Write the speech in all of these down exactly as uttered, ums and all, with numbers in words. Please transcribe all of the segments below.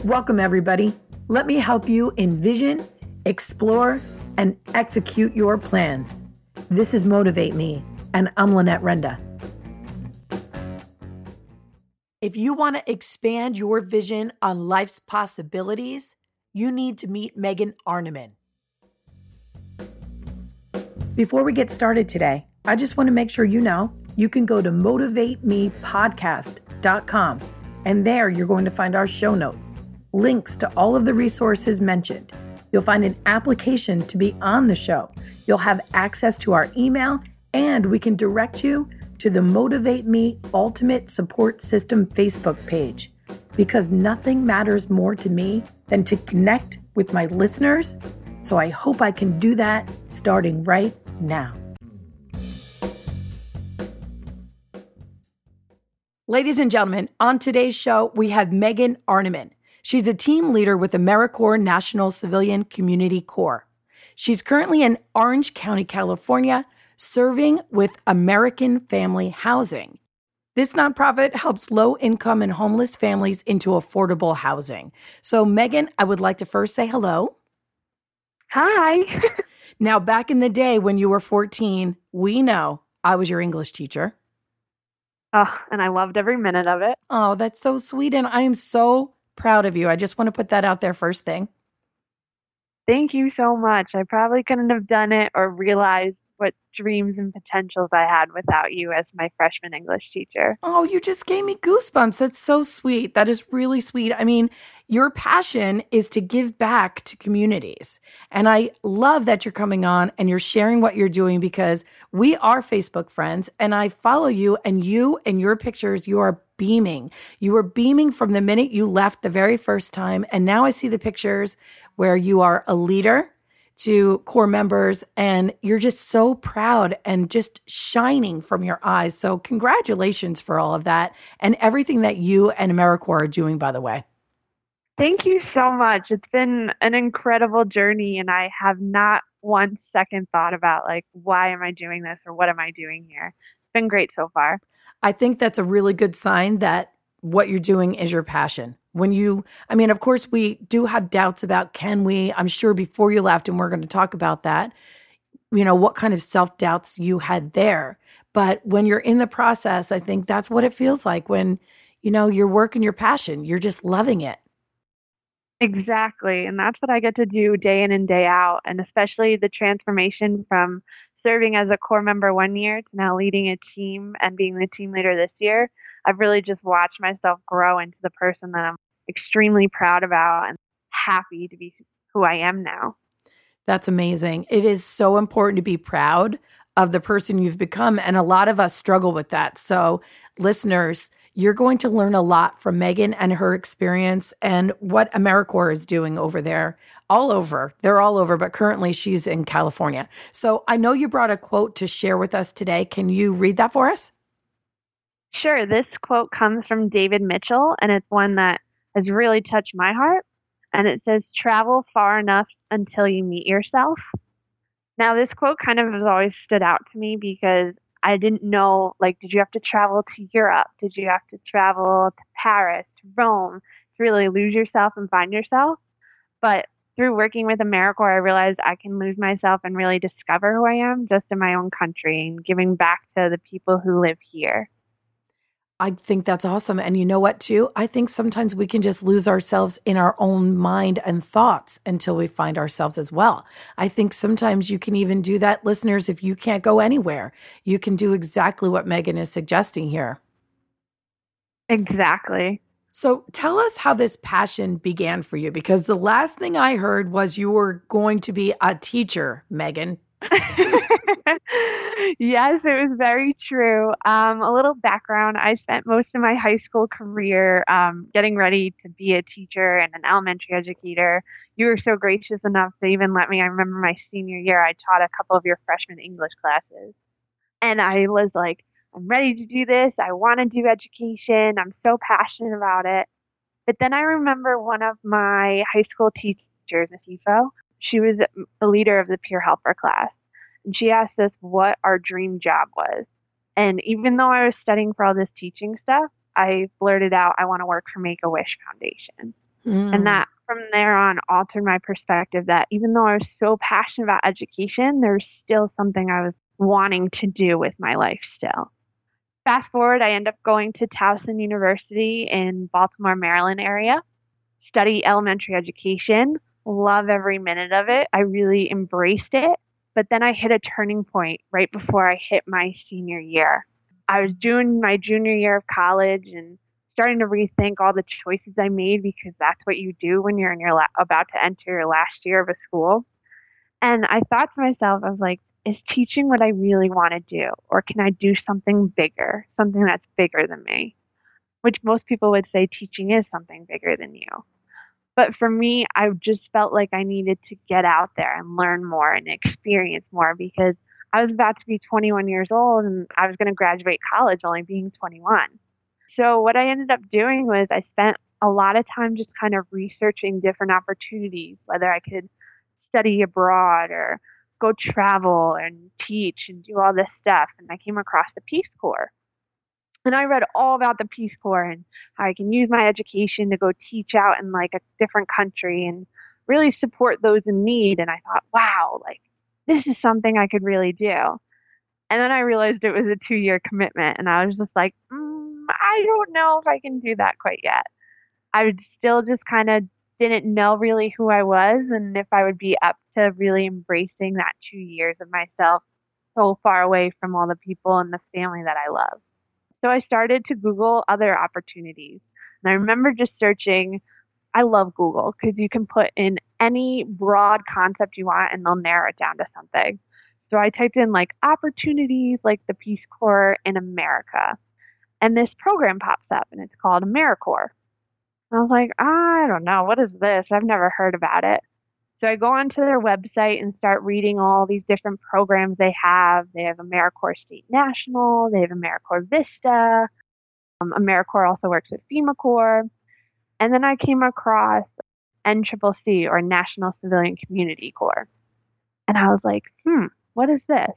Welcome, everybody. Let me help you envision, explore, and execute your plans. This is Motivate Me, and I'm Lynette Renda. If you want to expand your vision on life's possibilities, you need to meet Megan Arneman. Before we get started today, I just want to make sure you know you can go to motivate me podcast dot com, and there you're going to find our show notes, links to all of the resources mentioned. You'll find an application to be on the show. You'll have access to our email, and we can direct you to the Motivate Me Ultimate Support System Facebook page, because nothing matters more to me than to connect with my listeners. So I hope I can do that starting right now. Ladies and gentlemen, on today's show, we have Megan Arneman. She's a team leader with AmeriCorps National Civilian Community Corps. She's currently in Orange County, California, serving with American Family Housing. This nonprofit helps low-income and homeless families into affordable housing. So, Megan, I would like to first say hello. Hi. Now, back in the day when you were fourteen, we know I was your English teacher. Oh, and I loved every minute of it. Oh, that's so sweet. And I am so proud of you. I just want to put that out there first thing. Thank you so much. I probably couldn't have done it or realized what dreams and potentials I had without you as my freshman English teacher. Oh, you just gave me goosebumps. That's so sweet. That is really sweet. I mean, your passion is to give back to communities. And I love that you're coming on and you're sharing what you're doing, because we are Facebook friends and I follow you, and you and your pictures, you are beaming. You were beaming from the minute you left the very first time. And now I see the pictures where you are a leader to Corps members, and you're just so proud and just shining from your eyes. So congratulations for all of that and everything that you and AmeriCorps are doing, by the way. Thank you so much. It's been an incredible journey, and I have not one second thought about, like, why am I doing this or what am I doing here? It's been great so far. I think that's a really good sign that what you're doing is your passion. When you, I mean, of course, we do have doubts about, can we, I'm sure before you left, and we're going to talk about that, you know, what kind of self-doubts you had there. But when you're in the process, I think that's what it feels like when, you know, you're working your passion, you're just loving it. Exactly. And that's what I get to do day in and day out. And especially the transformation from serving as a Corps member one year to now leading a team and being the team leader this year. I've really just watched myself grow into the person that I'm extremely proud about and happy to be who I am now. That's amazing. It is so important to be proud of the person you've become. And a lot of us struggle with that. So listeners, you're going to learn a lot from Megan and her experience and what AmeriCorps is doing over there, all over. They're all over, but currently she's in California. So I know you brought a quote to share with us today. Can you read that for us? Sure. This quote comes from David Mitchell, and it's one that has really touched my heart. And it says, travel far enough until you meet yourself. Now, this quote kind of has always stood out to me because I didn't know, like, did you have to travel to Europe? Did you have to travel to Paris, to Rome, to really lose yourself and find yourself? But through working with AmeriCorps, I realized I can lose myself and really discover who I am just in my own country and giving back to the people who live here. I think that's awesome. And you know what, too? I think sometimes we can just lose ourselves in our own mind and thoughts until we find ourselves as well. I think sometimes you can even do that, listeners, if you can't go anywhere. You can do exactly what Megan is suggesting here. Exactly. So tell us how this passion began for you, because the last thing I heard was you were going to be a teacher, Megan. Yes, it was very true. Um, a little background. I spent most of my high school career um, getting ready to be a teacher and an elementary educator. You were so gracious enough to even let me. I remember my senior year, I taught a couple of your freshman English classes. And I was like, I'm ready to do this. I want to do education. I'm so passionate about it. But then I remember one of my high school teachers, Miss Ifo, she was the leader of the peer helper class. And she asked us what our dream job was. And even though I was studying for all this teaching stuff, I blurted out, I want to work for Make-A-Wish Foundation. And Mm. that from there on altered my perspective that even though I was so passionate about education, there's still something I was wanting to do with my life still. Fast forward, I end up going to Towson University in Baltimore, Maryland area, study elementary education, love every minute of it. I really embraced it. But then I hit a turning point right before I hit my senior year. I was doing my junior year of college and starting to rethink all the choices I made because that's what you do when you're in your la- about to enter your last year of a school. And I thought to myself, I was like, is teaching what I really want to do? Or can I do something bigger, something that's bigger than me? Which most people would say teaching is something bigger than you. But for me, I just felt like I needed to get out there and learn more and experience more because I was about to be twenty-one years old and I was going to graduate college only being twenty-one. So what I ended up doing was I spent a lot of time just kind of researching different opportunities, whether I could study abroad or go travel and teach and do all this stuff. And I came across the Peace Corps. And I read all about the Peace Corps and how I can use my education to go teach out in like a different country and really support those in need. And I thought, wow, like this is something I could really do. And then I realized it was a two year commitment. And I was just like, mm, I don't know if I can do that quite yet. I would still just kind of didn't know really who I was and if I would be up to really embracing that two years of myself so far away from all the people and the family that I love. So I started to Google other opportunities. And I remember just searching. I love Google because you can put in any broad concept you want and they'll narrow it down to something. So I typed in like opportunities like the Peace Corps in America. And this program pops up and it's called AmeriCorps. And I was like, I don't know, what is this? I've never heard about it. So I go onto their website and start reading all these different programs they have. They have AmeriCorps State National. They have AmeriCorps Vista. Um, AmeriCorps also works with FEMA Corps. And then I came across N C C C, or National Civilian Community Corps. And I was like, hmm, what is this?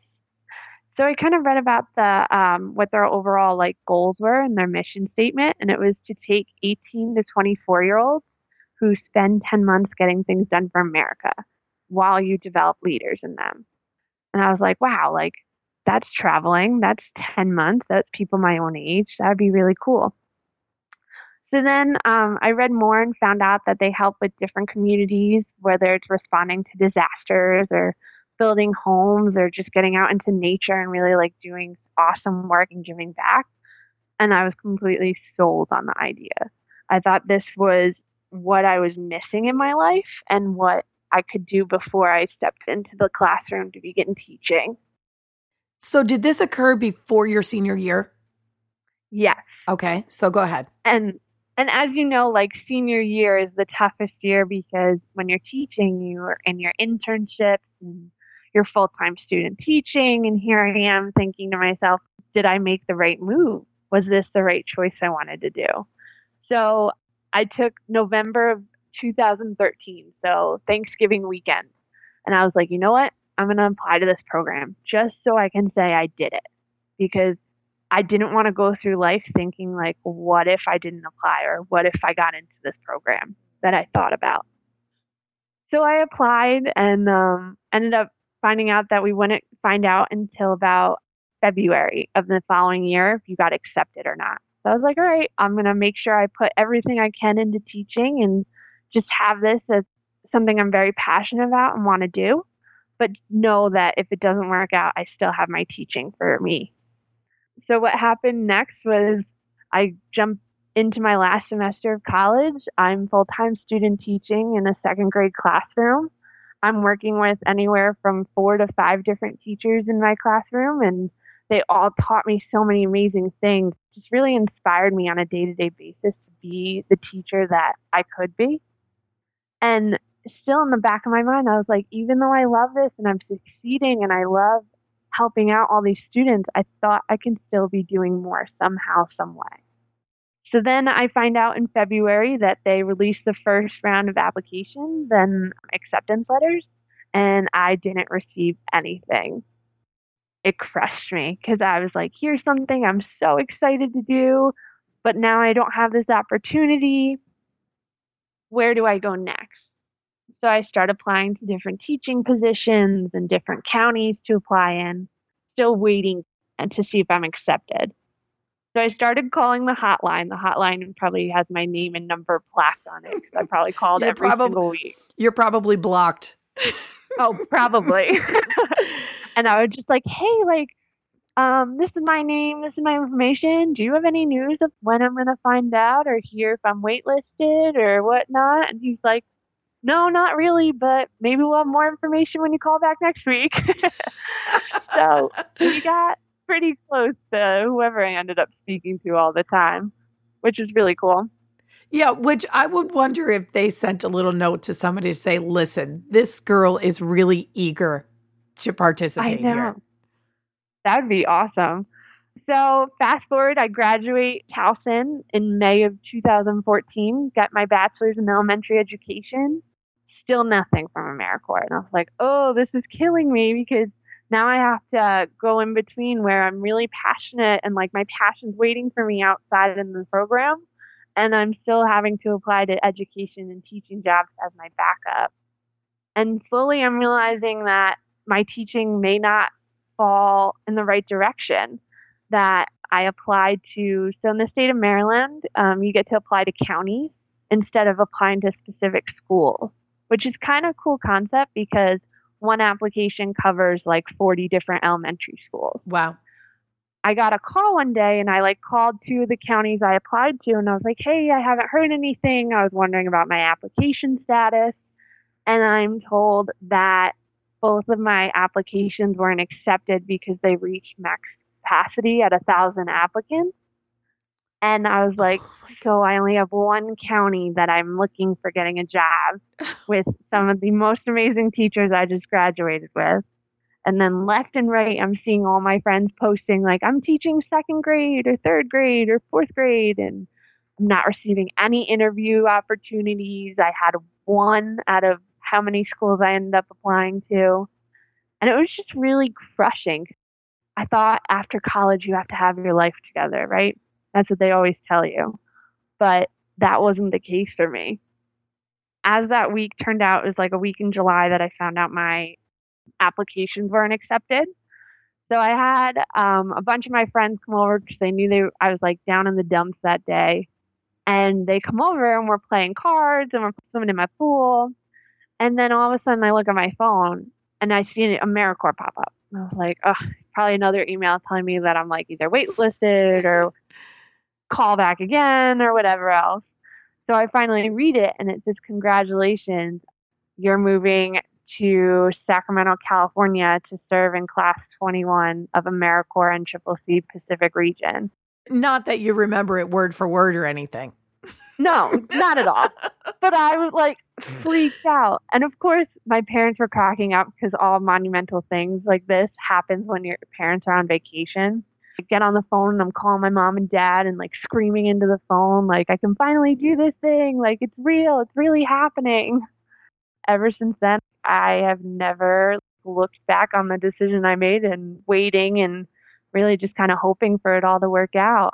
So I kind of read about the um, what their overall like goals were and their mission statement. And it was to take eighteen to twenty-four year olds who spend ten months getting things done for America while you develop leaders in them. And I was like, wow, like that's traveling. That's ten months. That's people my own age. That would be really cool. So then um, I read more and found out that they help with different communities, whether it's responding to disasters or building homes or just getting out into nature and really like doing awesome work and giving back. And I was completely sold on the idea. I thought this was what I was missing in my life and what I could do before I stepped into the classroom to begin teaching. So did this occur before your senior year? Yes. Okay, so go ahead. And and as you know, like senior year is the toughest year because when you're teaching, you are in your internships and you're full-time student teaching. And here I am thinking to myself, did I make the right move? Was this the right choice I wanted to do? So I took November of two thousand thirteen, so Thanksgiving weekend. And I was like, you know what? I'm going to apply to this program just so I can say I did it. Because I didn't want to go through life thinking like, what if I didn't apply or what if I got into this program that I thought about? So I applied and um, ended up finding out that we wouldn't find out until about February of the following year if you got accepted or not. So I was like, all right, I'm going to make sure I put everything I can into teaching and just have this as something I'm very passionate about and want to do. But know that if it doesn't work out, I still have my teaching for me. So what happened next was I jumped into my last semester of college. I'm full-time student teaching in a second grade classroom. I'm working with anywhere from four to five different teachers in my classroom, and they all taught me so many amazing things. Just really inspired me on a day-to-day basis to be the teacher that I could be. And still in the back of my mind, I was like, even though I love this and I'm succeeding and I love helping out all these students, I thought I can still be doing more somehow, some way. So then I find out in February that they released the first round of applications and acceptance letters, and I didn't receive anything. It crushed me because I was like, here's something I'm so excited to do, but now I don't have this opportunity. where do I go next? So I started applying to different teaching positions and different counties to apply in, still waiting and to see if I'm accepted. So I started calling the hotline. The hotline probably has my name and number plaqued on it because I probably called You're every probab- single week. You're probably blocked. Oh, probably. And I was just like, hey, like, um, this is my name, this is my information. Do you have any news of when I'm going to find out or hear if I'm waitlisted or whatnot? And he's like, no, not really, but maybe we'll have more information when you call back next week. So we got pretty close to whoever I ended up speaking to all the time, which was really cool. Yeah, which I would wonder if they sent a little note to somebody to say, listen, this girl is really eager to participate I know. here. That would be awesome. So fast forward, I graduate Towson in May of two thousand fourteen, got my bachelor's in elementary education, still nothing from AmeriCorps. And I was like, oh, this is killing me because now I have to go in between where I'm really passionate and like my passion's waiting for me outside in the program. And I'm still having to apply to education and teaching jobs as my backup. And slowly I'm realizing that my teaching may not fall in the right direction, that I applied to, so in the state of Maryland, um, you get to apply to counties instead of applying to specific schools, which is kind of a cool concept because one application covers like forty different elementary schools. Wow. I got a call one day and I like called two of the counties I applied to and I was like, hey, I haven't heard anything. I was wondering about my application status. And I'm told that both of my applications weren't accepted because they reached max capacity at a thousand applicants. And I was like, so I only have one county that I'm looking for getting a job with some of the most amazing teachers I just graduated with. And then left and right, I'm seeing all my friends posting like, I'm teaching second grade or third grade or fourth grade. And I'm not receiving any interview opportunities. I had one out of how many schools I ended up applying to. And it was just really crushing. I thought after college, you have to have your life together, right? That's what they always tell you. But that wasn't the case for me. As that week turned out, it was like a week in July that I found out my applications weren't accepted. So I had um, a bunch of my friends come over because they knew they I was like down in the dumps that day. And they come over and we're playing cards and we're swimming in my pool. And then all of a sudden I look at my phone and I see an AmeriCorps pop up. And I was like, oh, probably another email telling me that I'm like either waitlisted or call back again or whatever else. So I finally read it and it says, congratulations, you're moving to Sacramento, California to serve in class twenty-one of AmeriCorps and Triple C Pacific Region. Not that you remember it word for word or anything. No, not at all. But I was like freaked out. And of course, my parents were cracking up because all monumental things like this happens when your parents are on vacation. I get on the phone and I'm calling my mom and dad and like screaming into the phone, like, I can finally do this thing. Like, it's real. It's really happening. Ever since then, I have never looked back on the decision I made and waiting and really just kind of hoping for it all to work out.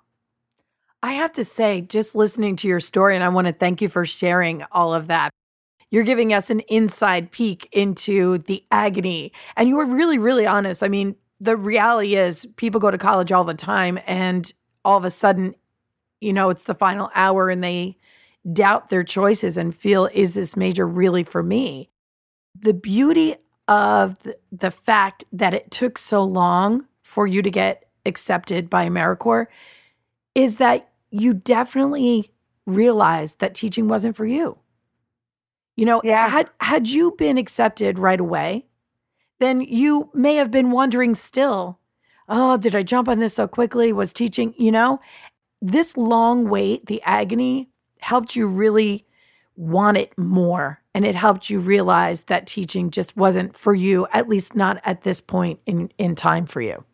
I have to say, just listening to your story, and I want to thank you for sharing all of that. You're giving us an inside peek into the agony. And you were really, really honest. I mean, the reality is people go to college all the time and all of a sudden, you know, it's the final hour and they doubt their choices and feel, is this major really for me? The beauty of the, the fact that it took so long for you to get accepted by AmeriCorps is that you definitely realized that teaching wasn't for you. You know, yeah. had had you been accepted right away, then you may have been wondering still, oh, did I jump on this so quickly? Was teaching, you know, this long wait, the agony helped you really want it more. And it helped you realize that teaching just wasn't for you, at least not at this point in, in time for you.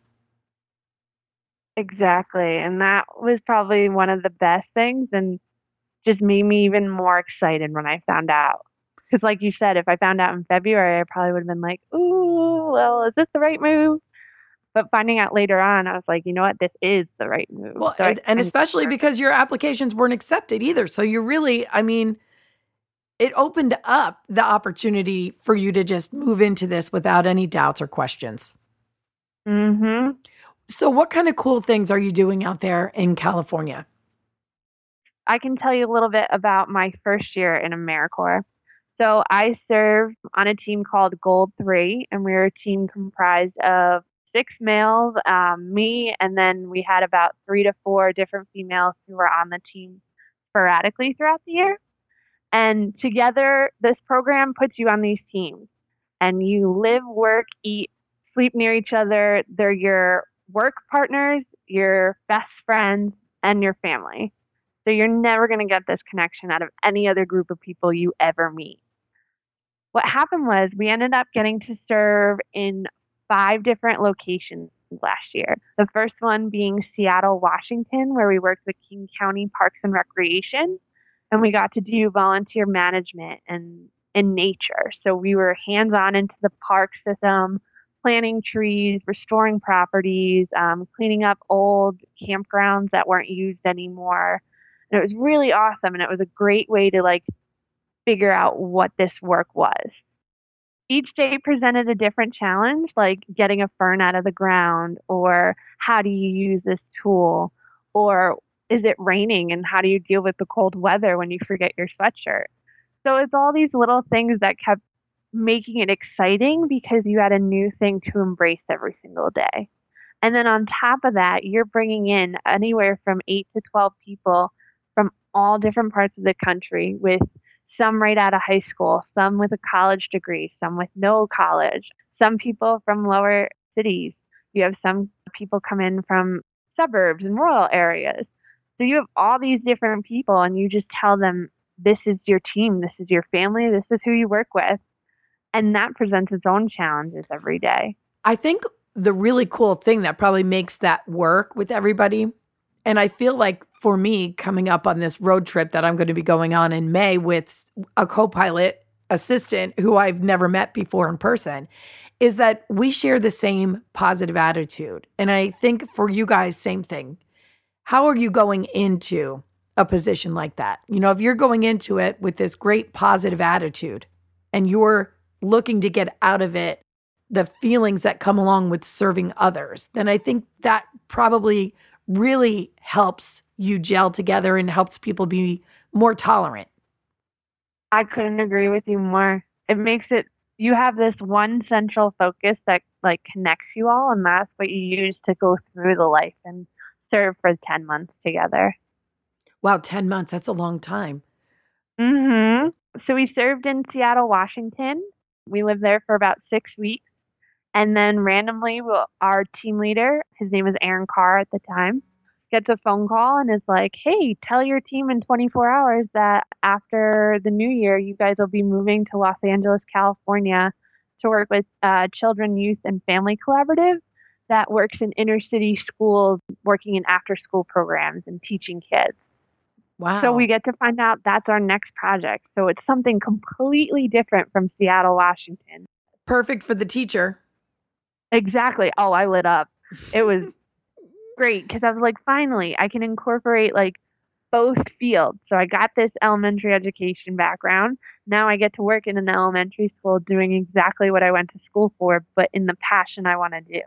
Exactly. And that was probably one of the best things and just made me even more excited when I found out. Because like you said, if I found out in February, I probably would have been like, ooh, well, is this the right move? But finding out later on, I was like, you know what? This is the right move. Well, so and, I, and especially because your applications weren't accepted either. So you're really, I mean, It opened up the opportunity for you to just move into this without any doubts or questions. Mm-hmm. So what kind of cool things are you doing out there in California? I can tell you a little bit about my first year in AmeriCorps. So I served on a team called Gold three, and we were a team comprised of six males, um, me, and then we had about three to four different females who were on the team sporadically throughout the year. And together, this program puts you on these teams, and you live, work, eat, sleep near each other. They're your work partners, your best friends, and your family. So you're never going to get this connection out of any other group of people you ever meet. What happened was we ended up getting to serve in five different locations last year. The first one being Seattle, Washington, where we worked with King County Parks and Recreation, and we got to do volunteer management and in nature. So we were hands-on into the park system, planting trees, restoring properties, um, cleaning up old campgrounds that weren't used anymore. And it was really awesome, and it was a great way to like figure out what this work was. Each day presented a different challenge, like getting a fern out of the ground, or how do you use this tool, or is it raining and how do you deal with the cold weather when you forget your sweatshirt? So it's all these little things that kept making it exciting because you had a new thing to embrace every single day. And then on top of that, you're bringing in anywhere from eight to twelve people from all different parts of the country, with some right out of high school, some with a college degree, some with no college, some people from lower cities. You have some people come in from suburbs and rural areas. So you have all these different people, and you just tell them, this is your team, this is your family, this is who you work with. And that presents its own challenges every day. I think the really cool thing that probably makes that work with everybody, and I feel like for me, coming up on this road trip that I'm going to be going on in May with a co-pilot assistant who I've never met before in person, is that we share the same positive attitude. And I think for you guys, same thing. How are you going into a position like that? You know, if you're going into it with this great positive attitude and you're looking to get out of it the feelings that come along with serving others, then I think that probably really helps you gel together and helps people be more tolerant. I couldn't agree with you more. It makes it, you have this one central focus that like connects you all, and that's what you use to go through the life and serve for ten months together. Wow, ten months, that's a long time. Mm-hmm. So we served in Seattle, Washington. We lived there for about six weeks. And then randomly, we'll, our team leader, his name was Aaron Carr at the time, gets a phone call and is like, hey, tell your team in twenty-four hours that after the new year, you guys will be moving to Los Angeles, California to work with uh, Children, Youth, and Family Collaborative that works in inner city schools, working in after school programs and teaching kids. Wow. So we get to find out that's our next project. So it's something completely different from Seattle, Washington. Perfect for the teacher. Exactly. Oh, I lit up. It was great because I was like, finally, I can incorporate like both fields. So I got this elementary education background. Now I get to work in an elementary school doing exactly what I went to school for, but in the passion I want to do.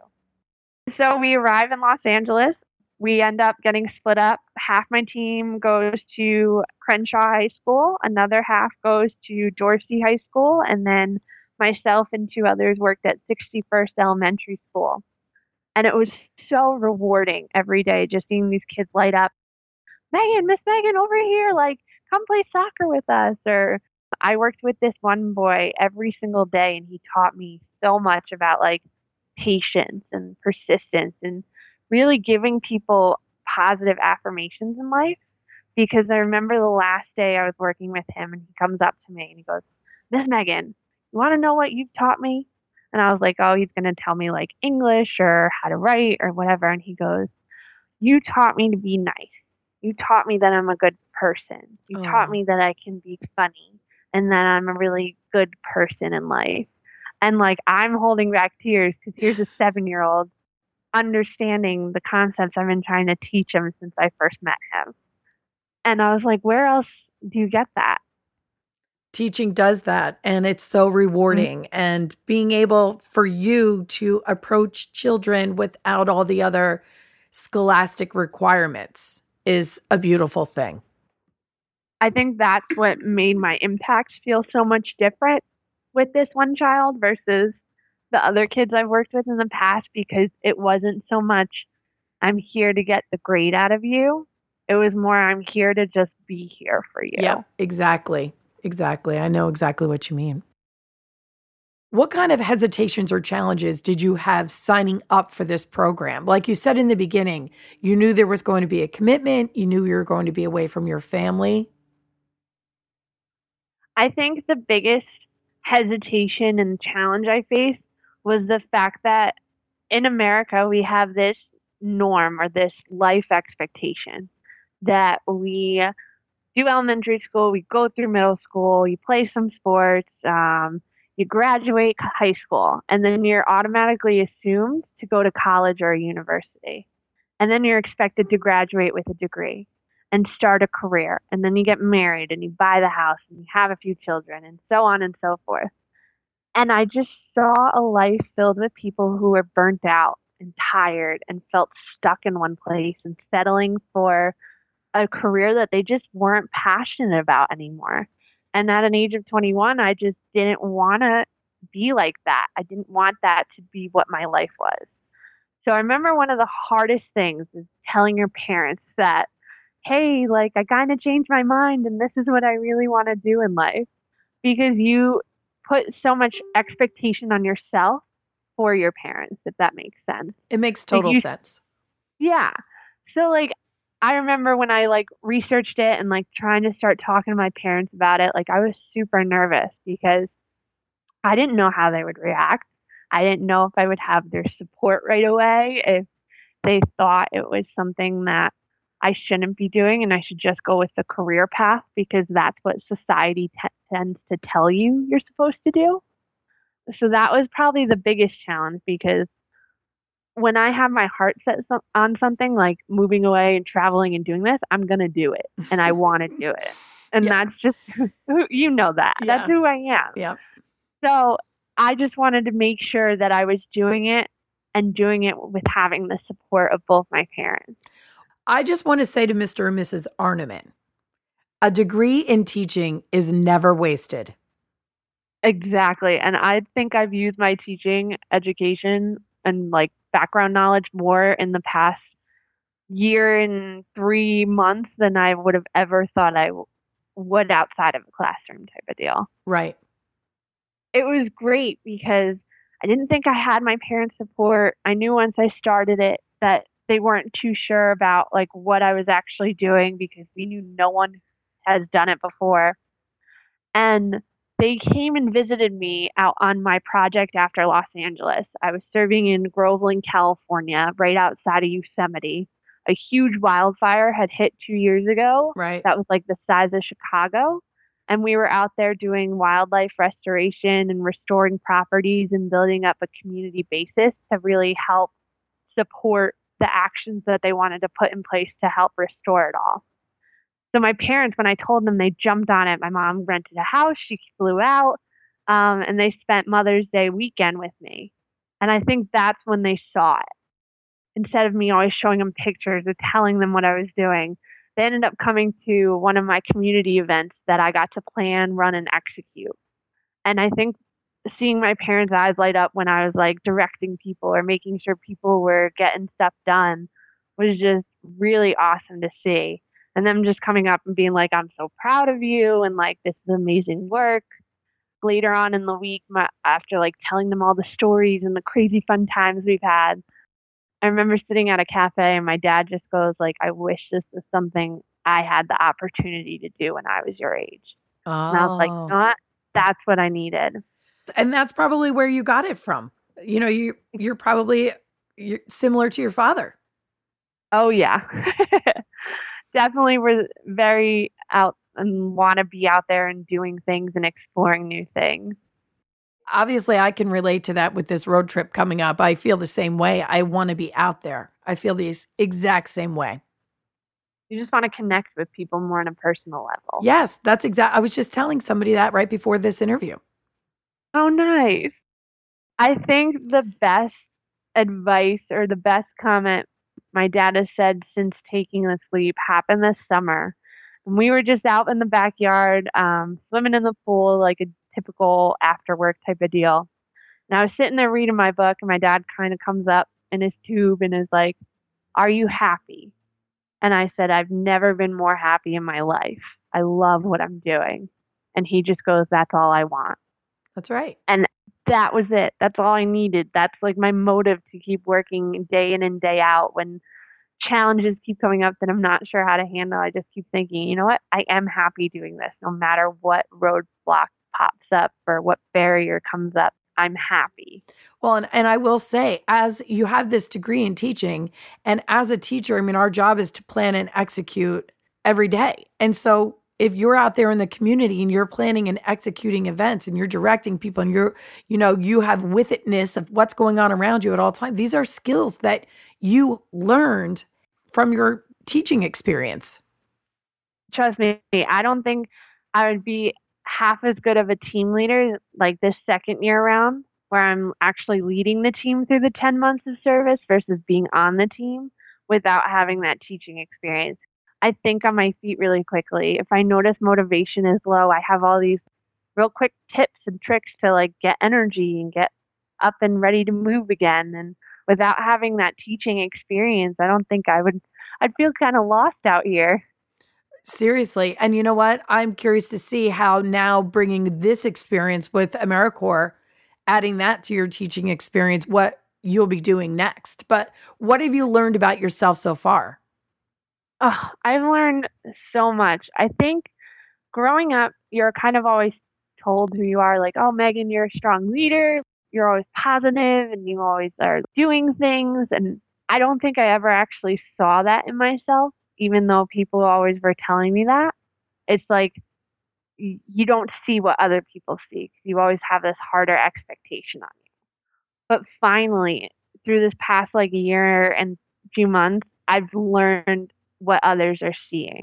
So we arrive in Los Angeles. We end up getting split up. Half my team goes to Crenshaw High School. Another half goes to Dorsey High School. And then myself and two others worked at sixty-first Elementary School. And it was so rewarding every day just seeing these kids light up. Megan, Miss Megan, over here, like, come play soccer with us. Or I worked with this one boy every single day, and he taught me so much about like patience and persistence and really giving people positive affirmations in life. Because I remember the last day I was working with him, and he comes up to me and he goes, Miss Megan, you want to know what you've taught me? And I was like, oh, he's going to tell me like English or how to write or whatever. And he goes, you taught me to be nice. You taught me that I'm a good person. You Oh. taught me that I can be funny and that I'm a really good person in life. And like, I'm holding back tears because here's a seven-year-old understanding the concepts I've been trying to teach him since I first met him. And I was like, where else do you get that? Teaching does that, and it's so rewarding. Mm-hmm. And being able for you to approach children without all the other scholastic requirements is a beautiful thing. I think that's what made my impact feel so much different with this one child versus the other kids I've worked with in the past, because it wasn't so much I'm here to get the grade out of you. It was more I'm here to just be here for you. Yeah, exactly. Exactly. I know exactly what you mean. What kind of hesitations or challenges did you have signing up for this program? Like you said in the beginning, you knew there was going to be a commitment. You knew you were going to be away from your family. I think the biggest hesitation and challenge I faced was the fact that in America, we have this norm or this life expectation that we do elementary school, we go through middle school, you play some sports, um, you graduate high school, and then you're automatically assumed to go to college or a university. And then you're expected to graduate with a degree and start a career. And then you get married and you buy the house and you have a few children and so on and so forth. And I just saw a life filled with people who were burnt out and tired and felt stuck in one place and settling for a career that they just weren't passionate about anymore. And at an age of twenty-one, I just didn't want to be like that. I didn't want that to be what my life was. So I remember one of the hardest things is telling your parents that, hey, like I kind of changed my mind and this is what I really want to do in life, because you put so much expectation on yourself for your parents, if that makes sense. It makes total like you, sense. Yeah. So like, I remember when I like researched it and like trying to start talking to my parents about it, like I was super nervous because I didn't know how they would react. I didn't know if I would have their support right away, if they thought it was something that I shouldn't be doing and I should just go with the career path because that's what society t- tends to tell you you're supposed to do. So that was probably the biggest challenge, because when I have my heart set so- on something like moving away and traveling and doing this, I'm going to do it and I want to do it. And yeah. that's just, you know that. Yeah. That's who I am. Yeah. So I just wanted to make sure that I was doing it and doing it with having the support of both my parents. I just want to say to Mister and Missus Arneman, a degree in teaching is never wasted. Exactly. And I think I've used my teaching education and like background knowledge more in the past year and three months than I would have ever thought I w- would outside of a classroom type of deal. Right. It was great because I didn't think I had my parents' support. I knew once I started it that they weren't too sure about like what I was actually doing because we knew no one has done it before. And they came and visited me out on my project after Los Angeles. I was serving in Groveland, California, right outside of Yosemite. A huge wildfire had hit two years ago. Right. That was like the size of Chicago. And we were out there doing wildlife restoration and restoring properties and building up a community basis to really help support the actions that they wanted to put in place to help restore it all. So my parents, when I told them, they jumped on it. My mom rented a house. She flew out, um, and they spent Mother's Day weekend with me. And I think that's when they saw it. Instead of me always showing them pictures or telling them what I was doing, they ended up coming to one of my community events that I got to plan, run, and execute. And I think seeing my parents' eyes light up when I was like directing people or making sure people were getting stuff done was just really awesome to see. And them just coming up and being like, I'm so proud of you. And like, this is amazing work. Later on in the week, my, after like telling them all the stories and the crazy fun times we've had, I remember sitting at a cafe and my dad just goes like, I wish this was something I had the opportunity to do when I was your age. Oh. And I was like, you know what? That's what I needed. And that's probably where you got it from. You know, you, you're probably you're similar to your father. Oh, yeah. Definitely we're very out and want to be out there and doing things and exploring new things. Obviously, I can relate to that with this road trip coming up. I feel the same way. I want to be out there. I feel the exact same way. You just want to connect with people more on a personal level. Yes, that's exact. I was just telling somebody that right before this interview. Oh, nice. I think the best advice or the best comment my dad has said since taking this leap happened this summer. And we were just out in the backyard, um, swimming in the pool, like a typical after work type of deal. And I was sitting there reading my book, and my dad kind of comes up in his tube and is like, "Are you happy?" And I said, "I've never been more happy in my life. I love what I'm doing." And he just goes, "That's all I want." That's right. And that was it. That's all I needed. That's like my motive to keep working day in and day out. When challenges keep coming up that I'm not sure how to handle, I just keep thinking, you know what? I am happy doing this no matter what roadblock pops up or what barrier comes up. I'm happy. Well, and, and I will say, as you have this degree in teaching, and as a teacher, I mean, our job is to plan and execute every day. And so if you're out there in the community and you're planning and executing events and you're directing people and you're, you know, you have with itness of what's going on around you at all times, these are skills that you learned from your teaching experience. Trust me, I don't think I would be half as good of a team leader like this second year around, where I'm actually leading the team through the ten months of service versus being on the team without having that teaching experience. I think on my feet really quickly. If I notice motivation is low, I have all these real quick tips and tricks to like get energy and get up and ready to move again. And without having that teaching experience, I don't think I would, I'd feel kind of lost out here. Seriously. And you know what? I'm curious to see how now bringing this experience with AmeriCorps, adding that to your teaching experience, what you'll be doing next. But what have you learned about yourself so far? Oh, I've learned so much. I think growing up, you're kind of always told who you are, like, oh, Megan, you're a strong leader. You're always positive and you always are doing things. And I don't think I ever actually saw that in myself, even though people always were telling me that. It's like you don't see what other people see. You always have this harder expectation on you. But finally, through this past like a year and few months, I've learned what others are seeing.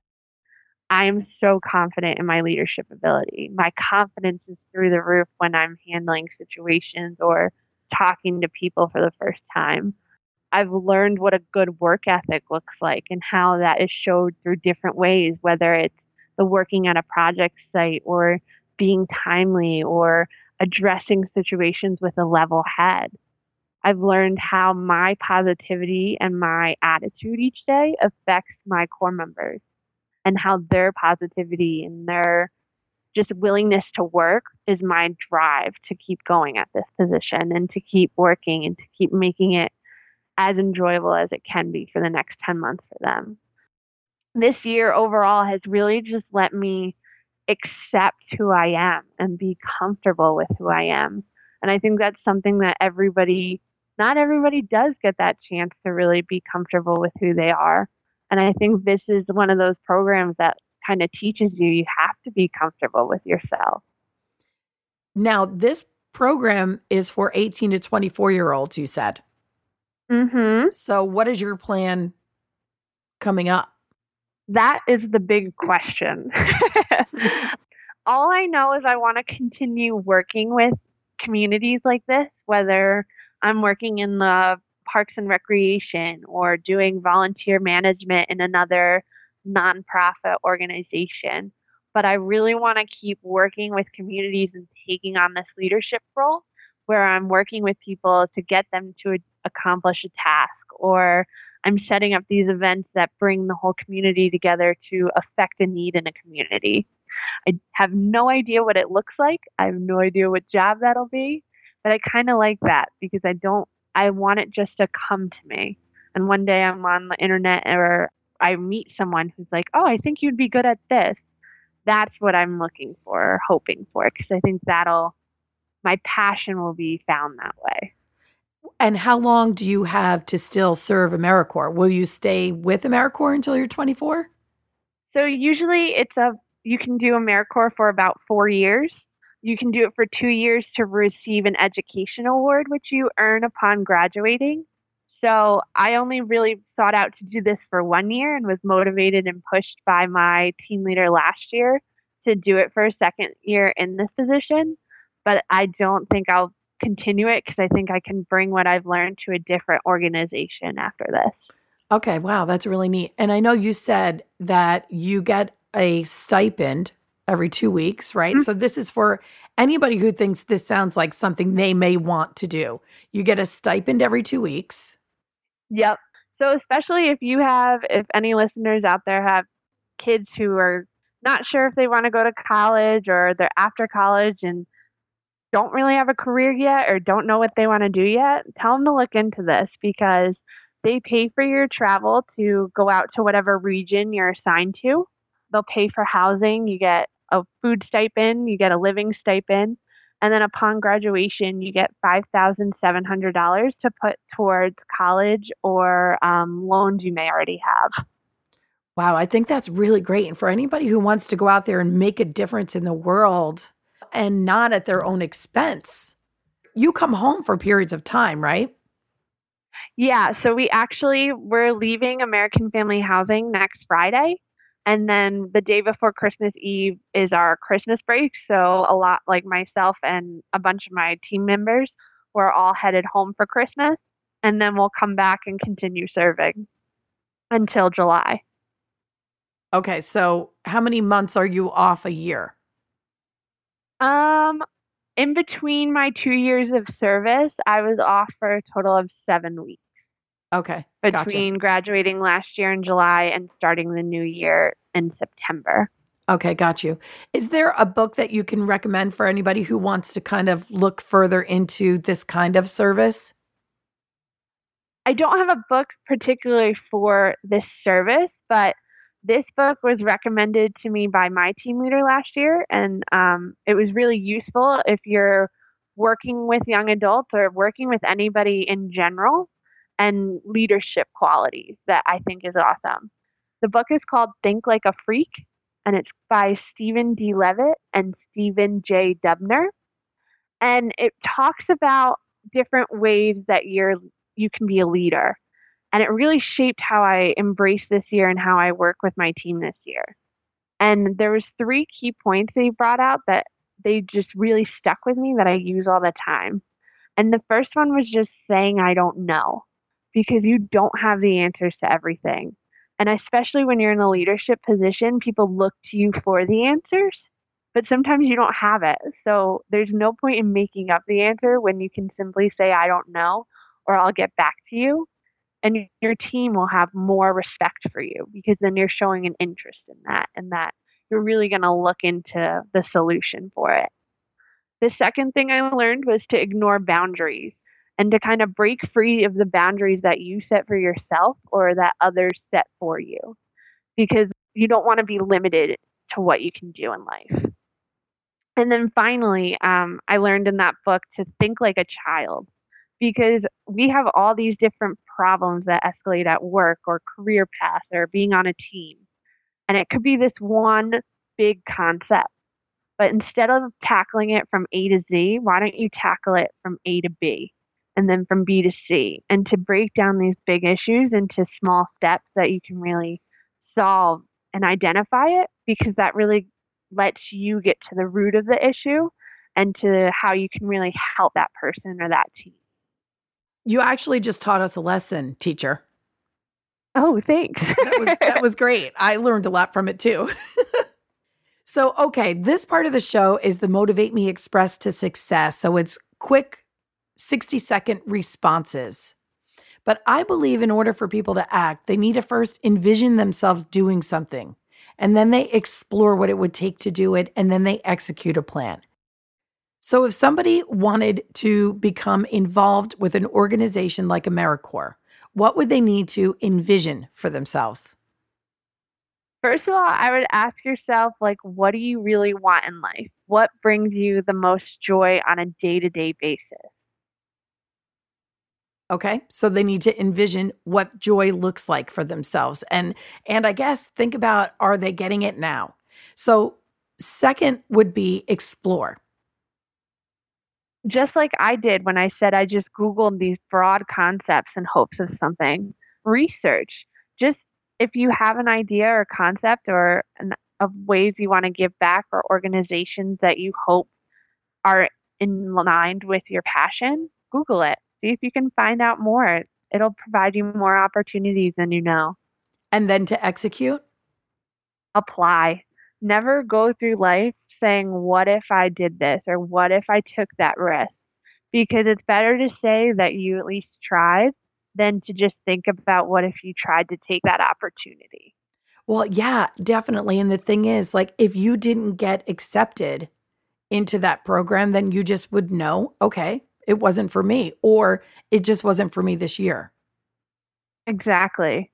I am so confident in my leadership ability. My confidence is through the roof when I'm handling situations or talking to people for the first time. I've learned what a good work ethic looks like and how that is showed through different ways, whether it's the working at a project site or being timely or addressing situations with a level head. I've learned how my positivity and my attitude each day affects my core members and how their positivity and their just willingness to work is my drive to keep going at this position and to keep working and to keep making it as enjoyable as it can be for the next ten months for them. This year overall has really just let me accept who I am and be comfortable with who I am. And I think that's something that everybody, not everybody does get that chance to really be comfortable with who they are. And I think this is one of those programs that kind of teaches you, you have to be comfortable with yourself. Now, this program is for eighteen to twenty-four year olds, you said. Mm-hmm. So what is your plan coming up? That is the big question. All I know is I want to continue working with communities like this, whether I'm working in the Parks and Recreation or doing volunteer management in another nonprofit organization. But I really want to keep working with communities and taking on this leadership role where I'm working with people to get them to accomplish a task, or I'm setting up these events that bring the whole community together to affect a need in a community. I have no idea what it looks like. I have no idea what job that'll be, but I kind of like that because I don't, I want it just to come to me. And one day I'm on the internet or I meet someone who's like, oh, I think you'd be good at this. That's what I'm looking for or hoping for, because I think that'll, my passion will be found that way. And how long do you have to still serve AmeriCorps? Will you stay with AmeriCorps until you're twenty-four? So usually it's a, you can do AmeriCorps for about four years. You can do it for two years to receive an education award, which you earn upon graduating. So I only really sought out to do this for one year and was motivated and pushed by my team leader last year to do it for a second year in this position. But I don't think I'll continue it because I think I can bring what I've learned to a different organization after this. Okay, wow, that's really neat. And I know you said that you get a stipend every two weeks, right? Mm-hmm. So this is for anybody who thinks this sounds like something they may want to do. You get a stipend every two weeks. Yep. So especially if you have, if any listeners out there have kids who are not sure if they want to go to college or they're after college and don't really have a career yet or don't know what they want to do yet, tell them to look into this because they pay for your travel to go out to whatever region you're assigned to. They'll pay for housing. You get a food stipend, you get a living stipend, and then upon graduation, you get five thousand seven hundred dollars to put towards college or um, loans you may already have. Wow, I think that's really great. And for anybody who wants to go out there and make a difference in the world and not at their own expense, you come home for periods of time, right? Yeah, so we actually, we're leaving American Family Housing next Friday. And then the day before Christmas Eve is our Christmas break. So a lot like myself and a bunch of my team members, we're all headed home for Christmas. And then we'll come back and continue serving until July. Okay, so how many months are you off a year? Um, in between my two years of service, I was off for a total of seven weeks. Okay, between gotcha. graduating last year in July and starting the new year in September. Okay, got you. Is there a book that you can recommend for anybody who wants to kind of look further into this kind of service? I don't have a book particularly for this service, but this book was recommended to me by my team leader last year, and um, it was really useful if you're working with young adults or working with anybody in general, and leadership qualities that I think is awesome. The book is called Think Like a Freak, and it's by Stephen D. Levitt and Stephen J. Dubner. And it talks about different ways that you're you can be a leader. And it really shaped how I embrace this year and how I work with my team this year. And there was three key points that he brought out that they just really stuck with me that I use all the time. And the first one was just saying I don't know, because you don't have the answers to everything. And especially when you're in a leadership position, people look to you for the answers, but sometimes you don't have it. So there's no point in making up the answer when you can simply say, I don't know, or I'll get back to you. And your team will have more respect for you because then you're showing an interest in that and that you're really going to look into the solution for it. The second thing I learned was to ignore boundaries and to kind of break free of the boundaries that you set for yourself or that others set for you, because you don't want to be limited to what you can do in life. And then finally, um, I learned in that book to think like a child, because we have all these different problems that escalate at work or career paths or being on a team. And it could be this one big concept. But instead of tackling it from A to Z, why don't you tackle it from A to B and then from B to C, and to break down these big issues into small steps that you can really solve and identify it, because that really lets you get to the root of the issue and to how you can really help that person or that team. You actually just taught us a lesson, teacher. Oh, thanks. That was that was great. I learned a lot from it too. So, okay, this part of the show is the Motivate Me Express to Success. So it's quick sixty second responses. But I believe in order for people to act, they need to first envision themselves doing something, and then they explore what it would take to do it, and then they execute a plan. So if somebody wanted to become involved with an organization like AmeriCorps, what would they need to envision for themselves? First of all, I would ask yourself, like, what do you really want in life? What brings you the most joy on a day-to-day basis? Okay, so they need to envision what joy looks like for themselves. And and I guess think about, are they getting it now? So second would be explore. Just like I did when I said I just Googled these broad concepts in hopes of something. Research. Just if you have an idea or concept or an, of ways you want to give back or organizations that you hope are in line with your passion, Google it. See if you can find out more. It'll provide you more opportunities than you know. And then to execute? Apply. Never go through life saying, what if I did this or what if I took that risk? Because it's better to say that you at least tried than to just think about what if you tried to take that opportunity. Well, yeah, definitely. And the thing is, like, if you didn't get accepted into that program, then you just would know, okay, it wasn't for me, or it just wasn't for me this year. Exactly.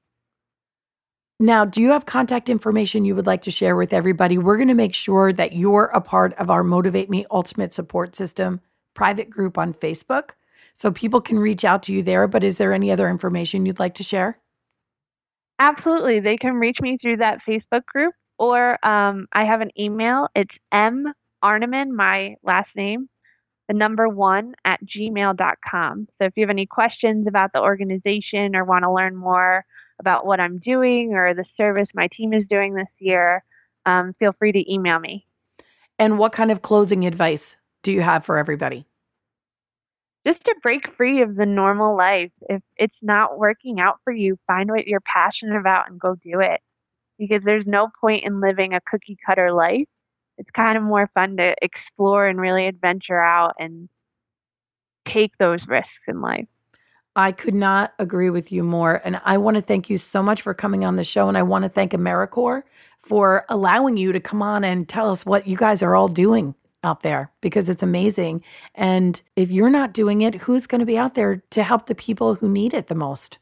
Now, do you have contact information you would like to share with everybody? We're going to make sure that you're a part of our Motivate Me Ultimate Support System private group on Facebook, so people can reach out to you there. But is there any other information you'd like to share? Absolutely. They can reach me through that Facebook group, or um, I have an email. It's M Arneman, my last name, the number one at gmail dot com. So if you have any questions about the organization or want to learn more about what I'm doing or the service my team is doing this year, um, feel free to email me. And what kind of closing advice do you have for everybody? Just to break free of the normal life. If it's not working out for you, find what you're passionate about and go do it. Because there's no point in living a cookie cutter life. It's kind of more fun to explore and really adventure out and take those risks in life. I could not agree with you more. And I want to thank you so much for coming on the show. And I want to thank AmeriCorps for allowing you to come on and tell us what you guys are all doing out there, because it's amazing. And if you're not doing it, who's going to be out there to help the people who need it the most?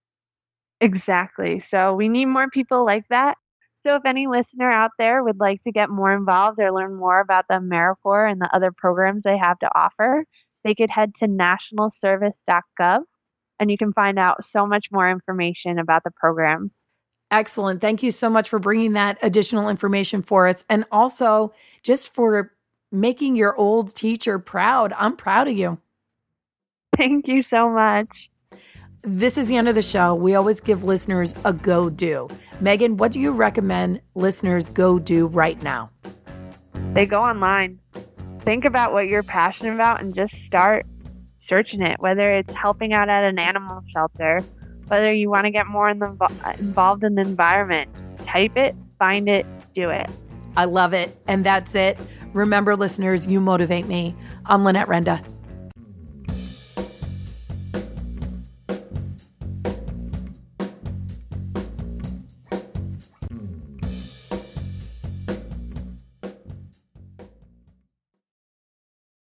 Exactly. So we need more people like that. So if any listener out there would like to get more involved or learn more about the AmeriCorps and the other programs they have to offer, they could head to national service dot gov and you can find out so much more information about the program. Excellent. Thank you so much for bringing that additional information for us. And also just for making your old teacher proud. I'm proud of you. Thank you so much. This is the end of the show. We always give listeners a go do. Megan, what do you recommend listeners go do right now? They go online. Think about what you're passionate about and just start searching it, whether it's helping out at an animal shelter, whether you want to get more in the, involved in the environment. Type it, find it, do it. I love it. And that's it. Remember, listeners, you motivate me. I'm Lynette Renda.